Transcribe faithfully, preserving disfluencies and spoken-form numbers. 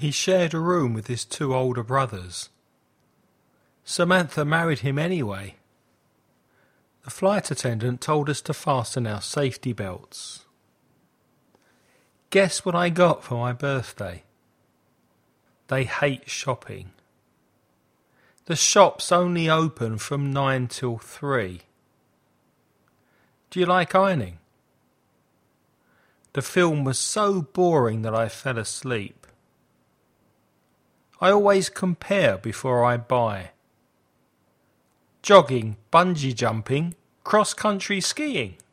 He shared a room with his two older brothers. Samantha married him anyway. The flight attendant told us to fasten our safety belts. Guess what I got for my birthday? They hate shopping. The shop's only open from nine till three. Do you like ironing? The film was so boring that I fell asleep. I always compare before I buy. Jogging, bungee jumping, cross-country skiing.